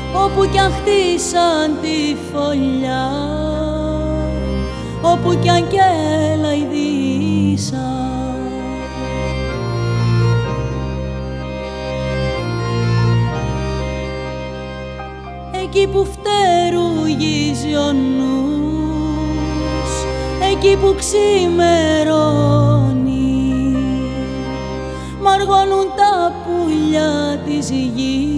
όπου κι αν χτίσαν τη φωλιά, όπου κι αν κελαηδίσαν. Εκεί που φτερουγίζει ο νους, εκεί που ξημερώνει, μ' αργώνουν τα πουλιά της γης